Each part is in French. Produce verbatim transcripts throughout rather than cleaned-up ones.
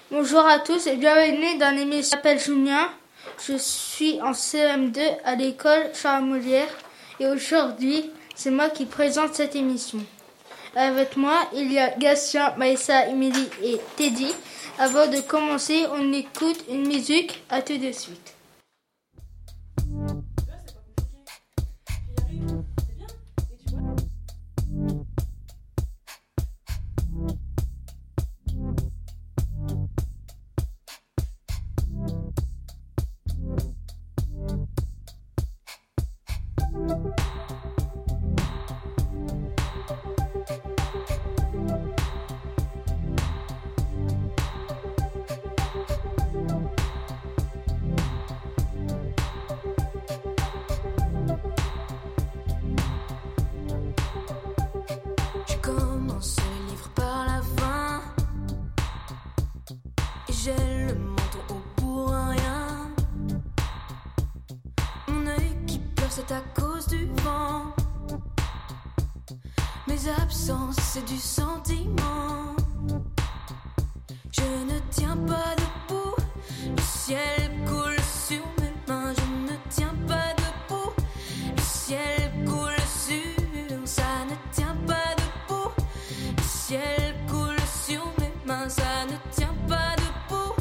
Bonjour à tous et bienvenue dans l'émission. Je m'appelle Julien, je suis en C M deux à l'école Charles Molière et aujourd'hui c'est moi qui présente cette émission. Avec moi il y a Gatien, Maïssa, Émilie et Teddy. Avant de commencer, on écoute une musique, à tout de suite. J'ai le menton haut pour rien. Mon œil qui pleure, c'est à cause du vent. Mes absences, c'est du sentiment. Je ne tiens pas debout. Le ciel coule sur mes mains. Je ne tiens pas debout. Le ciel coule sur. Ça ne tient pas debout. Le ciel coule sur mes mains. Ça ne tient pas debout.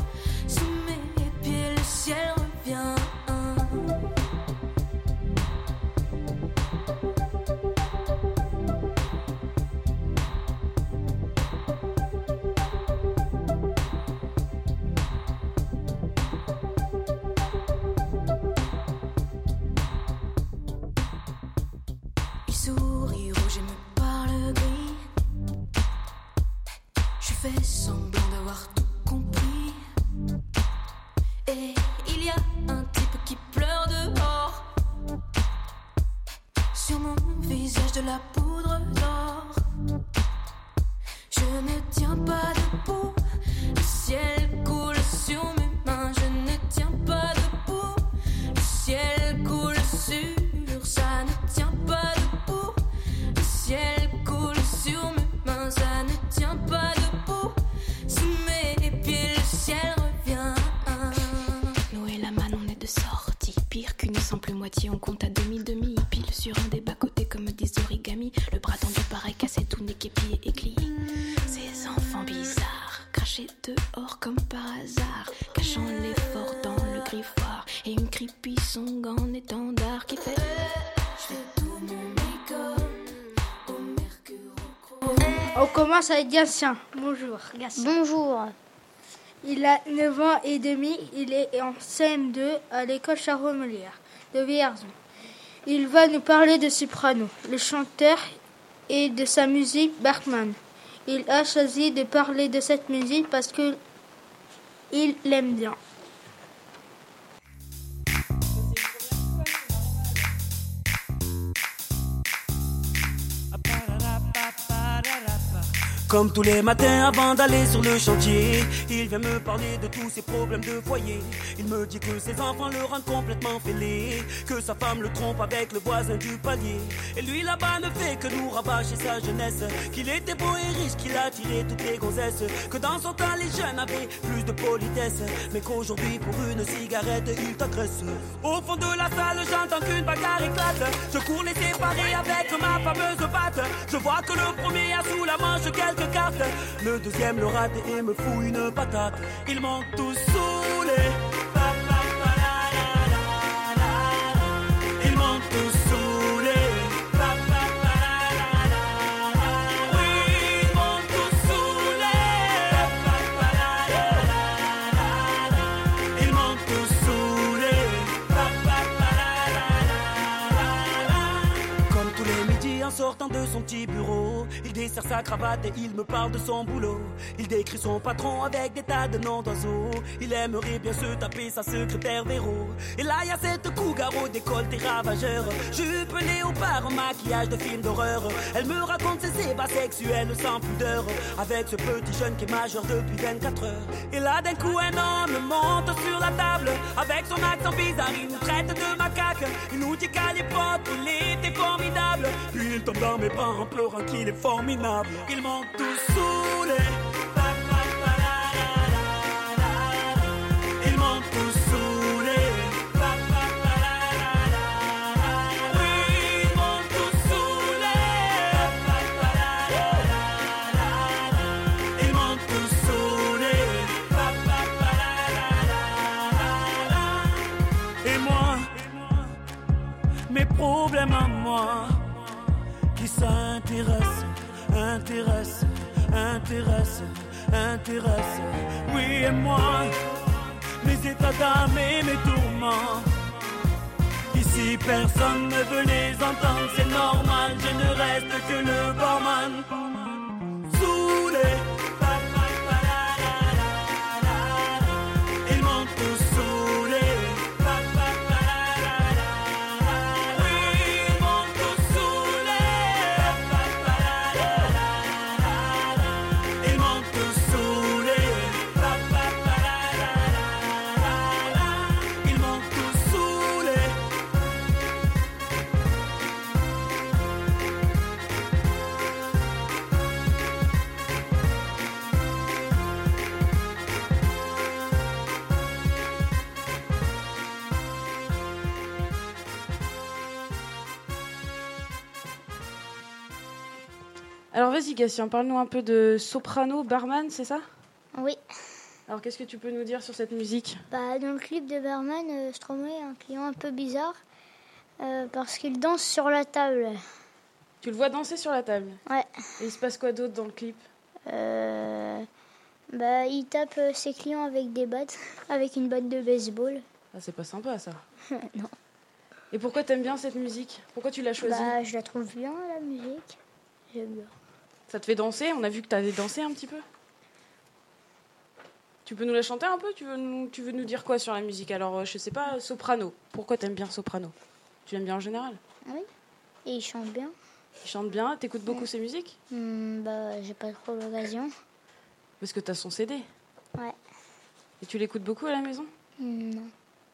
Le ciel revient. Il sourit rouge et me parle gris. Je fais semblant d'avoir tout compris. Et il y a un type qui pleure dehors. Sur mon visage de la poudre d'or. Je ne tiens pas debout. Le ciel coule sur mes mains. Je ne tiens pas debout. Le ciel coule sur. Ça ne tient pas debout. Le ciel coule sur mes mains. Ça ne tient pas debout. Sous mes pieds le ciel revient. Sortie, pire qu'une simple moitié, on compte à demi-demi, pile sur un des bas-côtés comme des origamis, le bras tendu pareil cassé, tout n'est qu'épié et glis. Ces enfants bizarres, crachés dehors comme par hasard, cachant l'effort dans le griffoir, et une creepy song en étendard qui fait je fais tout mon make-up au mercure au chrome. On commence avec Gatien. Bonjour Gatien. Bonjour. Il a neuf ans et demi, il est en C M deux à l'école Charles Molière de Vierzon. Il va nous parler de Soprano, le chanteur, et de sa musique Bergman. Il a choisi de parler de cette musique parce que il l'aime bien. Comme tous les matins avant d'aller sur le chantier, il vient me parler de tous ses problèmes de foyer. Il me dit que ses enfants le rendent complètement fêlé, que sa femme le trompe avec le voisin du palier. Et lui là-bas ne fait que nous rabâcher sa jeunesse, qu'il était beau et riche, qu'il a tiré toutes les gonzesses, que dans son temps les jeunes avaient plus de politesse, mais qu'aujourd'hui pour une cigarette il t'agresse. Au fond de la salle j'entends qu'une bagarre éclate. Je cours les séparer avec ma fameuse batte. Je vois que le premier a sous la manche quelques cartes, le deuxième le rate et me fout une patate. Ils m'ont tous saoulé. Ils m'ont tous saoulé. Oui, ils m'ont tous saoulé. Ils m'ont tous saoulé. Comme tous les midis en sortant de son petit bureau, il dessert sa cravate et il me parle de son boulot. Il décrit son patron avec des tas de noms d'oiseaux. Il aimerait bien se taper sa secrétaire Véro. Et là y a cette cougar au décolleté ravageur, jupe léopard, maquillage de film d'horreur. Elle me raconte ses ébats sexuels sans pudeur, avec ce petit jeune qui est majeur depuis vingt-quatre heures. Et là d'un coup un homme monte sur la table, avec son accent bizarre il nous traite de macaque. Il nous dit qu'à l'époque il était formidable, puis il tombe dans mes bras en pleurant qu'il est formidable. Ils m'ont tous saoulé. même à moi, qui s'intéresse, intéresse, intéresse, intéresse. Oui, et moi, mes états d'âme et mes tourments. Ici personne ne veut les entendre, c'est normal, je ne reste que le barman. Saoulé, ils m'ont tous saoulé. Oui, ils m'ont tous saoulé. Ils m'ont tous saoulé. Ils m'ont tous saoulé. Alors vas-y Gatien, parle-nous un peu de Soprano Barman, c'est ça? Oui. Alors qu'est-ce que tu peux nous dire sur cette musique? Bah, dans le clip de Barman, euh, Stromae est un client un peu bizarre euh, parce qu'il danse sur la table. Tu le vois danser sur la table? Ouais. Et il se passe quoi d'autre dans le clip? Euh, bah, il tape euh, ses clients avec des battes, avec une batte de baseball. Ah, c'est pas sympa ça. Non. Et pourquoi t'aimes bien cette musique? Pourquoi tu l'as choisie? Bah, je la trouve bien, la musique. J'aime bien. Ça te fait danser? On a vu que t'avais dansé un petit peu. Tu peux nous la chanter un peu? Tu veux nous, tu veux nous dire quoi sur la musique? Alors, euh, je sais pas, Soprano. Pourquoi t'aimes bien Soprano? Tu l'aimes bien en général? Oui. Et il chante bien. Il chante bien? T'écoutes beaucoup ses musiques? Hmm, bah, j'ai pas trop l'occasion. Parce que t'as son C D. Ouais. Et tu l'écoutes beaucoup à la maison? Hmm, non.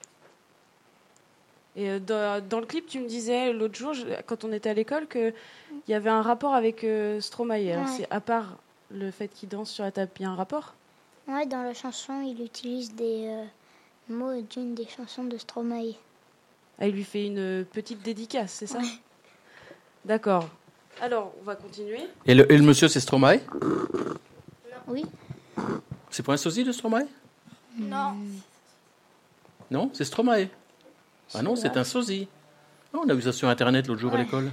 Et euh, dans, dans le clip, tu me disais l'autre jour, je- quand on était à l'école, qu'il y avait un rapport avec euh, Stromae. Alors, Ouais. c'est à part le fait qu'il danse sur la table, il y a un rapport? Ouais, dans la chanson, il utilise des euh, mots d'une des chansons de Stromae. Ah, il lui fait une petite dédicace, c'est ça? Ouais. D'accord. Alors, on va continuer. Et le, et le monsieur, c'est Stromae? Oui. C'est pas un sosie de Stromae? Non. Non, c'est Stromae. Ah non, c'est un sosie. Oh, on a vu ça sur Internet l'autre jour à Ouais. l'école.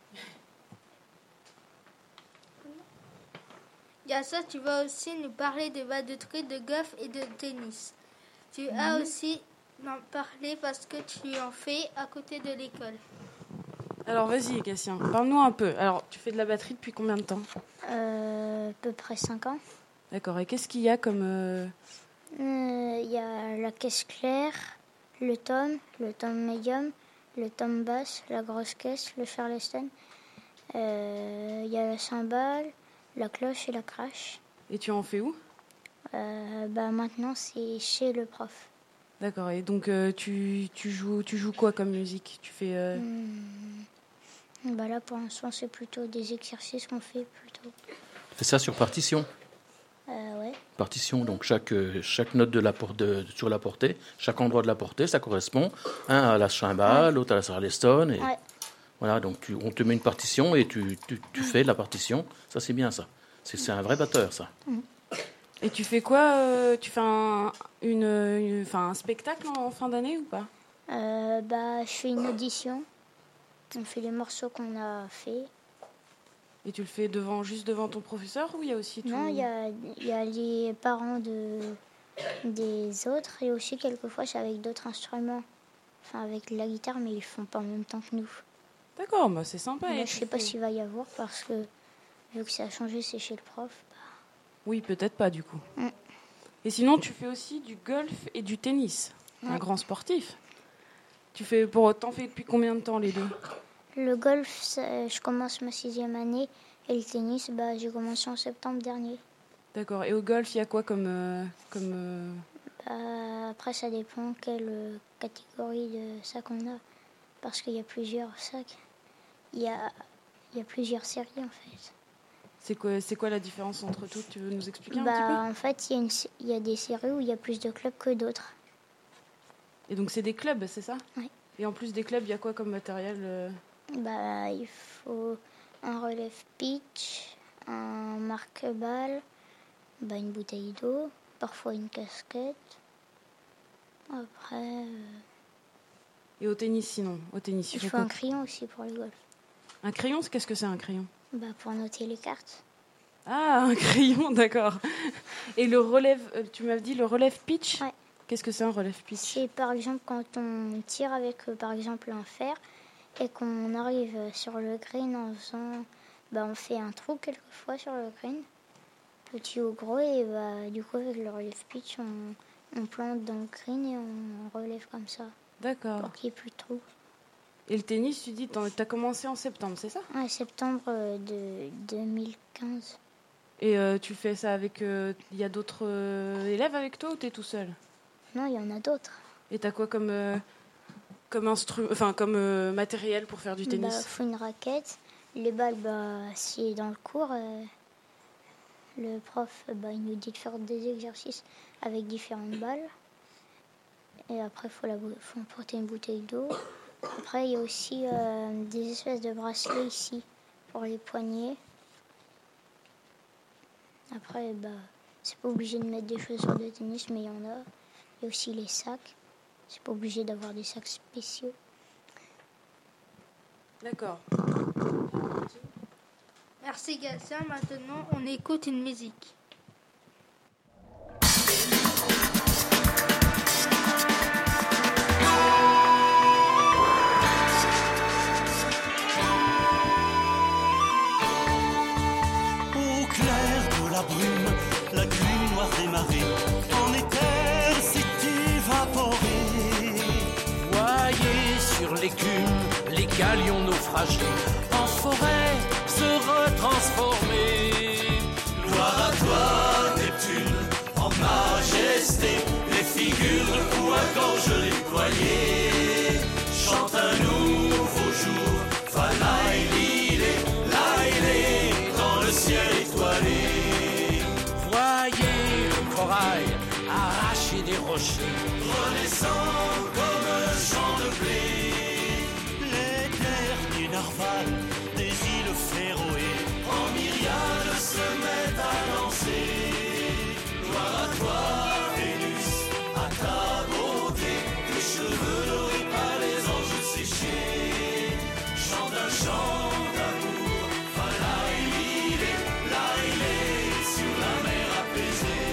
Il y a ça, tu vas aussi nous parler de badauterie, de golf et de tennis. Tu as aussi en parler parce que tu en fais à côté de l'école. Alors, vas-y, Gatien, parle-nous un peu. Alors, tu fais de la batterie depuis combien de temps? Euh, à peu près cinq ans. D'accord. Et qu'est-ce qu'il y a comme... euh, Euh, Il y a la caisse claire, le tom, le tom médium, le tom basse, la grosse caisse, le charleston. Euh, Il y a la cymbale, la cloche et la crache. Et tu en fais où? Euh, bah maintenant, c'est chez le prof. D'accord. Et donc, euh, tu, tu, joues, tu joues quoi comme musique? Tu fais... euh, Hmm. Bah là, pour l'instant, c'est plutôt des exercices qu'on fait plutôt. Fais ça sur partition. Euh, ouais. Partition, donc chaque, euh, chaque note de la por- de, sur la portée, chaque endroit de la portée, ça correspond. Un à la cymbale, l'autre à la charleston. Et Ouais. voilà, donc tu- on te met une partition et tu, tu, tu fais la partition. Ça, c'est bien ça. C'est c'est un vrai batteur, ça. Et tu fais quoi? euh, Tu fais un, une, une- enfin, un spectacle en fin d'année ou pas? Euh, bah, je fais une audition. On fait les morceaux qu'on a fait. Et tu le fais devant, juste devant ton professeur ou il y a aussi tout... Non, il y a, il y a les parents de, des autres et aussi quelquefois c'est avec d'autres instruments. Enfin, avec la guitare, mais ils font pas en même temps que nous. D'accord, bah c'est sympa. Là, Et je tu sais pas fais- s'il va y avoir parce que vu que ça a changé, c'est chez le prof. Bah, Oui, peut-être pas du coup. Mm. Et sinon, tu fais aussi du golf et du tennis. Un Ouais. grand sportif. Tu fais pour t'en fais depuis combien de temps les deux? le golf, ça- je commence ma sixième année et le tennis, bah, j'ai commencé en septembre dernier. D'accord. Et au golf, il y a quoi comme euh, comme euh, Bah, après, ça dépend quelle euh, catégorie de sac on a. Parce qu'il y a plusieurs sacs. Il y a, il y a plusieurs séries, en fait. c'est quoi c'est quoi la différence entre toutes? Tu veux nous expliquer un Bah, en fait, il y, a une sé- il y a des séries où il y a plus de clubs que d'autres. petit peu? Et donc c'est des clubs, c'est ça? Oui. Et en plus des clubs, il y a quoi comme matériel euh Bah, il faut un relève pitch, un marque-balle, bah, une bouteille d'eau, parfois une casquette. Après, euh, Et au tennis, sinon, au tennis, Il tu fais faut quoi? un crayon aussi pour le golf. Un crayon, c'est- qu'est-ce que c'est un crayon? Bah, pour noter les cartes. Ah, un crayon, d'accord. Et le relève, euh, tu m'as dit le relève pitch? Ouais. Qu'est-ce que c'est un relève pitch? C'est par exemple quand on tire avec euh, par exemple un fer et qu'on arrive euh, sur le green en faisant, bah, on fait un trou quelquefois sur le green, petit ou gros, et bah, du coup avec le relève pitch on, on plante dans le green et on relève comme ça D'accord. pour qu'il n'y ait plus de trou. Et le tennis, tu dis, tu as commencé en septembre, c'est ça? Ouais, septembre euh, de deux mille quinze. Et euh, tu fais ça avec... Il y a d'autres euh, élèves avec toi ou t'es tout seul? Non, il y en a d'autres. Et t'as quoi comme, euh, comme, instru... enfin, comme euh, matériel pour faire du Il tennis? faut une raquette. Les balles, bah, si dans le cours, euh, le prof bah, il nous dit de faire des exercices avec différentes balles. Et après, il faut, la... faut emporter une bouteille d'eau. Après, il y a aussi euh, des espèces de bracelets ici pour les poignets. Après, bah, c'est pas obligé de mettre des chaussures de tennis, mais il y en a. Il y a aussi les sacs. C'est pas obligé d'avoir des sacs spéciaux. D'accord. Merci Gatien. Maintenant, on écoute une musique. Au clair de la brume, la glu noire des marées, en éther s'est évaporé. Voyez sur l'écume les galions naufragés, en forêt se retransformer. Gloire à toi, Neptune, en majesté, les figures de cou à gorge déployées chantent un nouveau jour, Falaïlilé, laïlé, dans le ciel étoilé. Voyez le corail arracher des rochers, Renaissant comme un champ de blé, les derniers narvals des îles Féroé, en myriades se mettent à danser. Gloire à toi, Vénus, à ta beauté, tes cheveux dorés par les anges séchés, chante un chant d'amour, Falaïlilé, laïlé, sur la mer apaisée.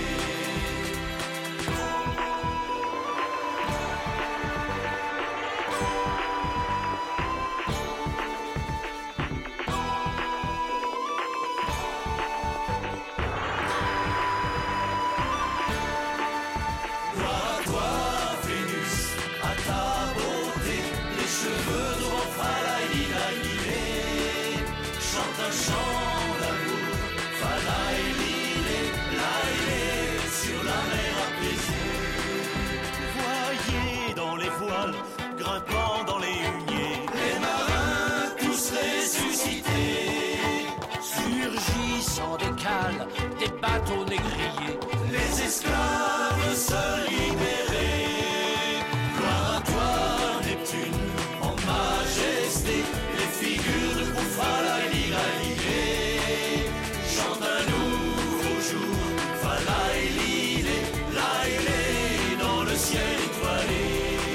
Gloire à toi, Vénus, à ta beauté, les cheveux droits, Falaïlilé, chante un chant d'amour, Falaïlilé, laïlé, sur la mer apaisée. Voyez dans les voiles, grimpant dans les huniers, les marins tous ressuscités, surgissant des cales, des bateaux négriers. les esclaves se libérer. Gloire à toi, Neptune, en majesté, les figures de Falaïlilé chantent un nouveau jour, Falaïlilé, laïlé, dans le ciel étoilé.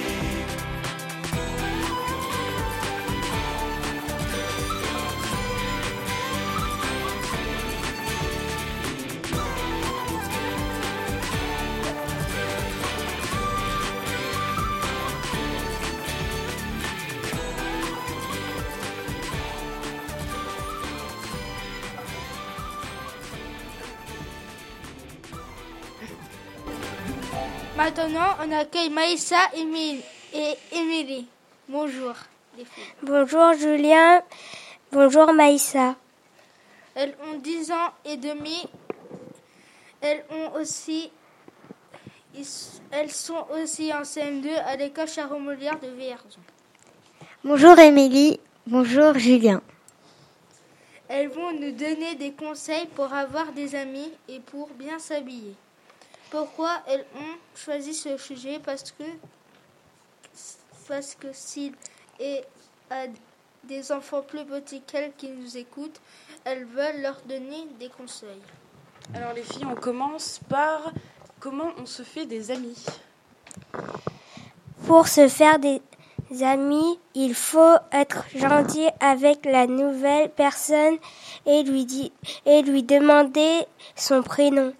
Maintenant, on accueille Maïssa Émile et Émilie. Bonjour, les filles. Bonjour Julien, bonjour Maïssa. Elles ont dix ans et demi. Elles ont aussi, elles sont aussi en C M deux à l'école Charles Molière de Vierzon. Bonjour Émilie, bonjour Julien. Elles vont nous donner des conseils pour avoir des amis et pour bien s'habiller. Pourquoi elles ont choisi ce sujet? Parce que, parce que s'il y a des enfants plus petits qu'elles qui nous écoutent, elles veulent leur donner des conseils. Alors les filles, on commence par comment on se fait des amis. Pour se faire des amis, il faut être gentil avec la nouvelle personne et lui, di- et lui demander son prénom.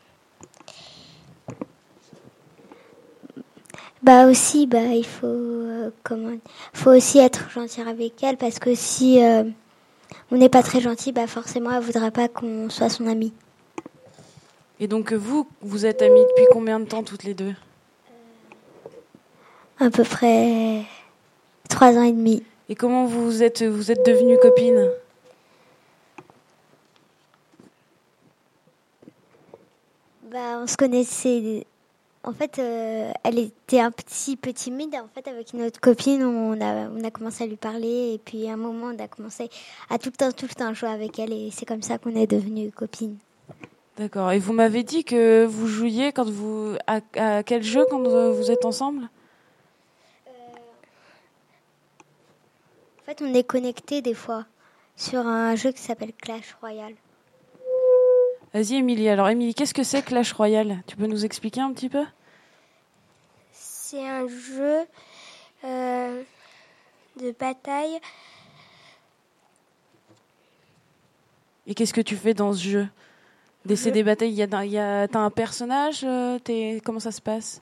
Bah aussi, bah il faut, euh, comment, faut aussi être gentil avec elle parce que si euh, on n'est pas très gentil, bah forcément elle voudra pas qu'on soit son ami. Et donc euh, vous, vous êtes amis depuis combien de temps toutes les deux? À peu près trois ans et demi. Et comment vous êtes, vous êtes devenues copines? Bah on se connaissait. En fait, euh, elle était un petit peu timide. En fait, avec notre copine, on a, on a commencé à lui parler. Et puis, à un moment, on a commencé à tout le temps, tout le temps jouer avec elle. Et c'est comme ça qu'on est devenues copines. D'accord. Et vous m'avez dit que vous jouiez quand vous à, à quel jeu quand vous êtes ensemble? euh... En fait, on est connectés des fois sur un jeu qui s'appelle Clash Royale. Vas-y, Émilie. Alors, Émilie, qu'est-ce que c'est Clash Royale? Tu peux nous expliquer un petit peu? C'est un jeu euh, de bataille. Et qu'est-ce que tu fais dans ce jeu? Des, c'est des batailles, il y a, il y a, t'as un personnage, euh, t'es, comment ça se passe?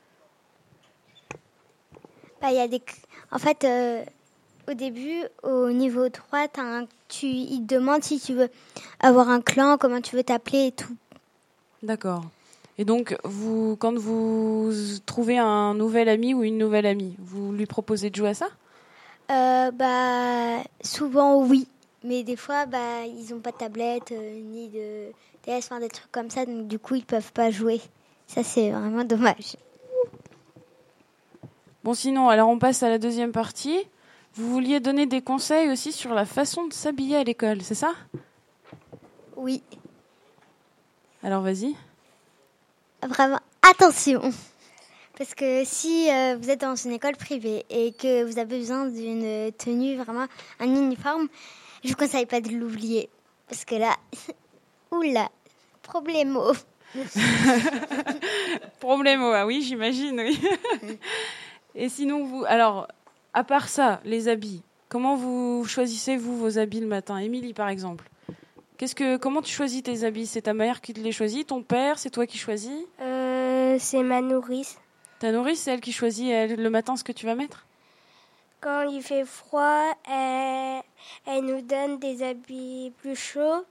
Bah, y a des... En fait, euh, au début, au niveau trois, t'as un... tu... il te demande si tu veux avoir un clan, comment tu veux t'appeler et tout. D'accord. Et donc, vous, quand vous trouvez un nouvel ami ou une nouvelle amie, vous lui proposez de jouer à ça? euh, Bah, souvent, oui. Mais des fois, bah, ils n'ont pas de tablette, euh, ni de D S, enfin, des trucs comme ça. Donc, du coup, ils ne peuvent pas jouer. Ça, c'est vraiment dommage. Bon, sinon, alors on passe à la deuxième partie. Vous vouliez donner des conseils aussi sur la façon de s'habiller à l'école, c'est ça? Oui. Alors, vas-y. Vraiment, attention. Parce que si euh, vous êtes dans une école privée et que vous avez besoin d'une tenue, vraiment un uniforme, je vous conseille pas de l'oublier. Parce que là, oula, problémo. Problémo, ah oui, j'imagine, oui. Et sinon, vous, alors, à part ça, les habits, comment vous choisissez, vous, vos habits le matin? Émilie, par exemple. Qu'est-ce que, comment tu choisis tes habits? C'est ta mère qui te les choisit? Ton père? C'est toi qui choisis? Euh, c'est ma nourrice. Ta nourrice, c'est elle qui choisit elle, le matin ce que tu vas mettre? Quand il fait froid, elle, elle nous donne des habits plus chauds.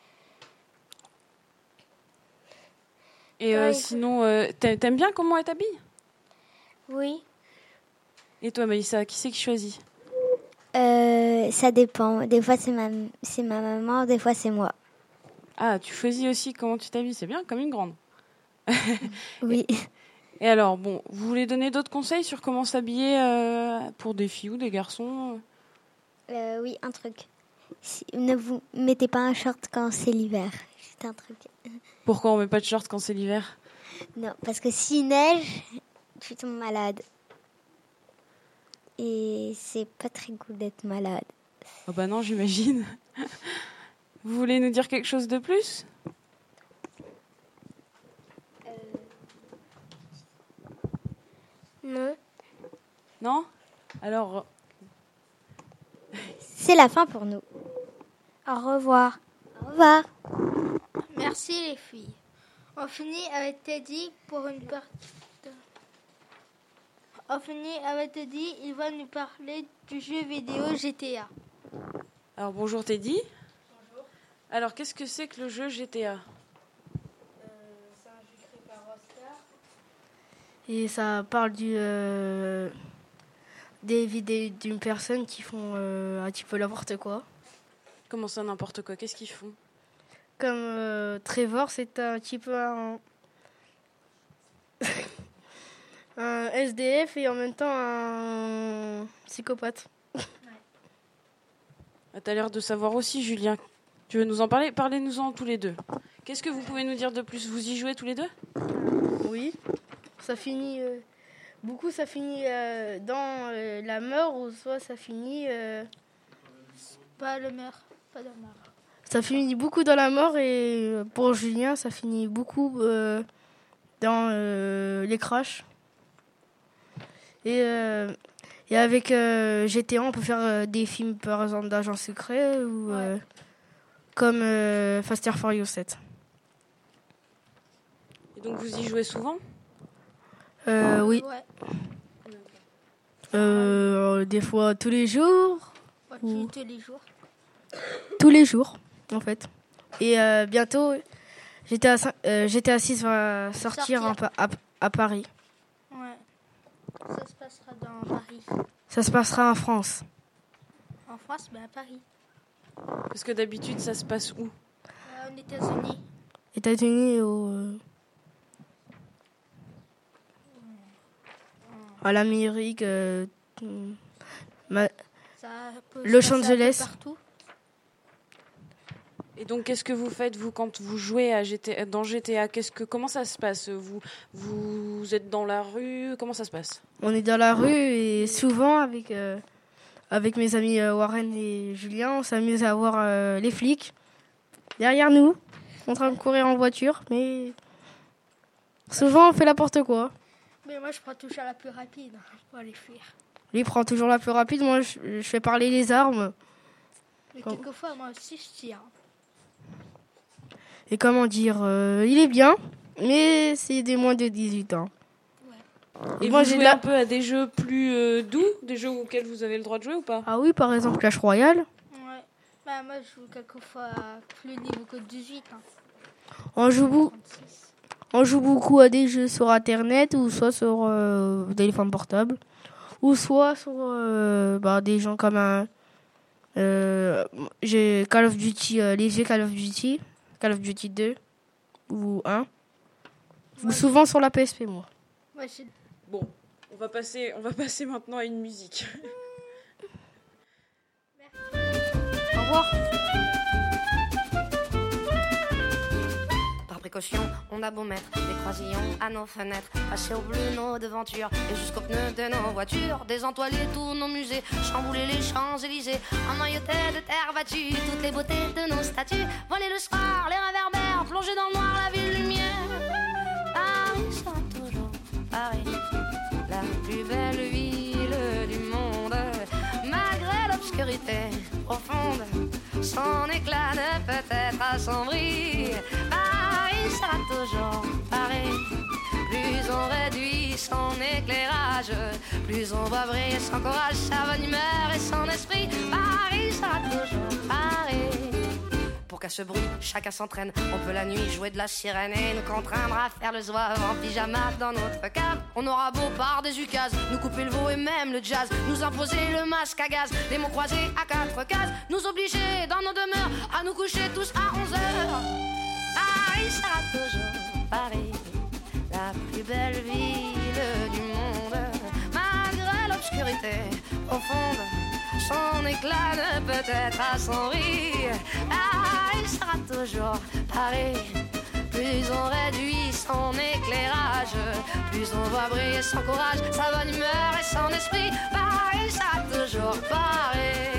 Et euh, sinon, euh, t'aimes bien comment elle t'habille? Oui. Et toi, Maïssa, qui c'est qui choisit? euh, Ça dépend. Des fois, c'est ma, c'est ma maman, des fois, c'est moi. Ah, tu choisis aussi comment tu t'habilles, c'est bien, comme une grande. Oui. Et, et alors, bon, vous voulez donner d'autres conseils sur comment s'habiller euh, pour des filles ou des garçons? euh, Oui, un truc. Si, ne vous mettez pas un short quand c'est l'hiver. C'est un truc. Pourquoi on met pas de short quand c'est l'hiver? Non, parce que s'il neige, tu tombes malade. Et c'est pas très cool d'être malade. Oh bah non, j'imagine. Vous voulez nous dire quelque chose de plus? euh... Non. Non? Alors... C'est la fin pour nous. Au revoir. Au revoir. Merci les filles. On finit avec Teddy pour une partie. On finit avec Teddy, il va nous parler du jeu vidéo G T A. Alors bonjour Teddy. Bonjour. Alors qu'est-ce que c'est que le jeu G T A? euh, C'est un jeu créé par Rockstar. Et ça parle du, euh, des vidéos d'une personne qui font euh, un petit peu n'importe quoi. Comment ça n'importe quoi? Qu'est-ce qu'ils font? Comme euh, Trevor, c'est un petit peu un... un S D F et en même temps un psychopathe. Ouais. Ah, t'as l'air de savoir aussi, Julien. Tu veux nous en parler? Parlez-nous-en tous les deux. Qu'est-ce que vous pouvez nous dire de plus? Vous y jouez tous les deux? Oui. Ça finit... Euh, beaucoup, ça finit euh, dans euh, la mort ou soit ça finit... Euh, pas le meurtre. Pas la mort. Ça finit beaucoup dans la mort et pour Julien, ça finit beaucoup euh, dans euh, les crashs. Et euh, Et avec euh, G T A, on peut faire euh, des films, par exemple, d'agents secrets ou euh, Ouais. comme euh, Fast and Furious sept. Et donc vous y jouez souvent? Euh, oui. Ouais. Euh, des fois tous les jours. Ouais, Ou- tous les jours. Tous les jours, en fait. Et euh, bientôt, G T A, cin- euh, G T A six va sortir, Sortir. en Pa- à, à Paris. Ouais. Ça se passera dans Paris. Ça se passera en France. En France, ben à Paris. Parce que d'habitude, ça se passe où? Euh, aux États-Unis. États-Unis au. euh, à l'Amérique. euh, ma- Ça peut se Los passer un peu Angeles. partout. Et donc, qu'est-ce que vous faites, vous, quand vous jouez à G T A, dans G T A? Qu'est-ce que, comment ça se passe? vous, vous êtes dans la rue? Comment ça se passe? On est dans la rue et souvent avec, euh, avec mes amis euh, Warren et Julien, on s'amuse à voir euh, les flics derrière nous, en train de courir en voiture, mais souvent on fait n'importe quoi. Mais moi, je prends toujours la plus rapide pour aller fuir. Lui prend toujours la plus rapide, moi je, je fais parler les armes. Mais Bon. quelquefois, moi aussi, je tire. Et comment dire, euh, il est bien, mais c'est des moins de dix-huit ans. Et moi, vous j'ai jouez de la- un peu à des jeux plus euh, doux, des jeux auxquels vous avez le droit de jouer ou pas? Ah oui, par exemple Clash Royale. Ouais. Bah, moi, je joue quelquefois à plus niveau que dix-huit. Hein. On joue, bou- trente-six. on joue beaucoup à des jeux sur Internet ou soit sur euh, téléphone portable. Ou soit sur euh, bah, des gens comme un... euh, j'ai Call of Duty, euh, les vieux Call of Duty, Call of Duty deux ou un. Ou Ouais. souvent sur la P S P, moi. Ouais, j'ai- Bon, on va passer, on va passer maintenant à une musique. Au revoir. Par précaution, on a beau mettre des croisillons à nos fenêtres, passer au bleu nos devantures et jusqu'aux pneus de nos voitures, désentoiler tous nos musées, chambouler les Champs-Élysées, emmailloter de terre battue toutes les beautés de nos statues, voler le soir, les réverbères, plonger dans le noir la ville lumière. Paris sera toujours Paris, la plus belle ville du monde, malgré l'obscurité profonde, son éclat ne peut être assombri. Paris sera toujours Paris. Plus on réduit son éclairage, plus on voit briller son courage, sa bonne humeur et son esprit. Paris sera toujours Paris. Pour qu'à ce bruit, chacun s'entraîne. On peut la nuit jouer de la sirène et nous contraindre à faire le zouave en pyjama dans notre cave. On aura beau par des ukases, nous couper le veau et même le jazz, nous imposer le masque à gaz, les mots croisés à quatre cases, nous obliger dans nos demeures à nous coucher tous à onze heures. Paris sera toujours Paris, la plus belle ville du monde, malgré l'obscurité profonde, son éclat ne peut être assombri. Paris sera toujours Paris. Plus on réduit son éclairage, plus on voit briller son courage, sa bonne humeur et son esprit. Paris sera toujours Paris.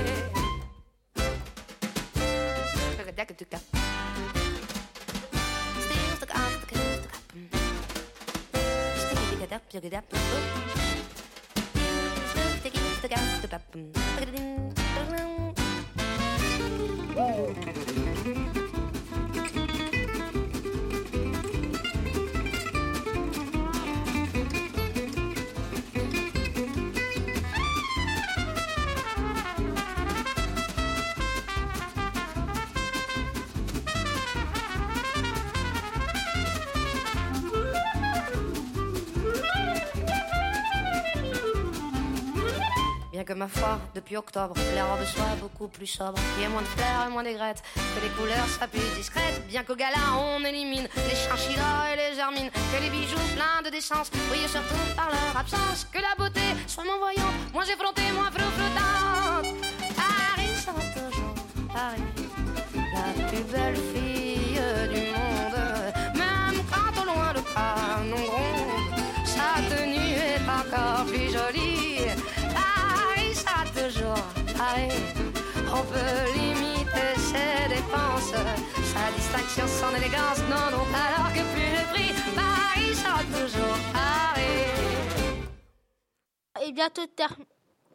Bien que ma foi, depuis octobre, les robes soient beaucoup plus sobres, qu'il y ait moins de fleurs et moins d'aigrettes, que les couleurs soient plus discrètes. Bien qu'au gala on élimine les chinchillas et les germines, que les bijoux pleins de décence brillent surtout par leur absence, que la beauté soit moins voyante, moins effrontée, moins flottante. Paris sera toujours Paris, la plus belle fille du monde, même quand au loin le canon gronde, sa tenue est encore plus jolie. Toujours Paris, on peut limiter ses dépenses, sa distinction, son élégance, non, non, alors que plus le prix, Paris sera toujours Paris. Et bientôt, ter-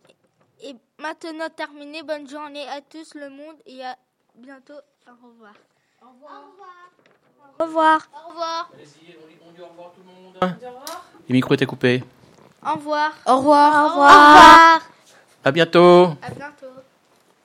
est maintenant terminée. Bonne journée à tous le monde et à bientôt. Au revoir. Au revoir. Au revoir. Au revoir. Allez-y, on dit, on dit au revoir tout le monde. Les micros étaient coupés. Au revoir. Au revoir. Au revoir. À bientôt. À bientôt.